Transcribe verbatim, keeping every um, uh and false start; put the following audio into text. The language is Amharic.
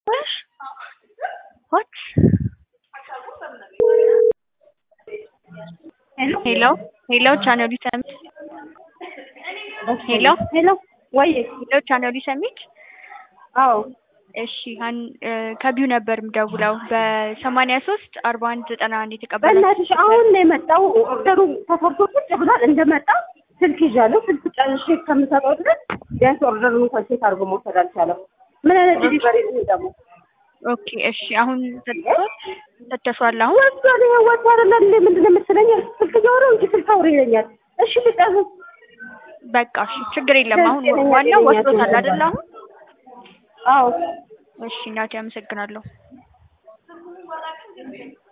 What? Hello? Hello? Hello, Channel Summit. ሄሎ ሄሎ ወይ ሄሎ ቻናሉ ሰሚት አዎ እሺ አን ከቢዩ ነበር ምደውለው በሰማንያ ሶስት አርባ አንድ ዘጠና አንድ የተቀበለው በእናትሽ አሁን ነው የመጣው ኦርደሩ ተሰርቶ ቁጭ ብሏል እንደመጣ ስልክ ይዣለሁ ስልክ ጨርሼ ከምሰጠው ድረስ ቢያንስ ኦርደሩን እንኳን ቼክ አድርጎ መውሰድ አልቻለም ምን አይነት ዲሊቨሪ ነው ደግሞ ኦኬ እሺ አሁን ተጥቷል ተተሷል አሁን ወጥቷል ይሄ ወጥቷል አይደል ምንድን ነው መሰለኝ ስልክ ጀወረው እንጂ ስልክ አውሪ ይለኛል እሺ ልጠብቅ በቃ እሺ ችግር የለም አሁን ዋናው ወጥቷል አይደል አሁን አዎ እሺ እናቴ አመሰግናለሁ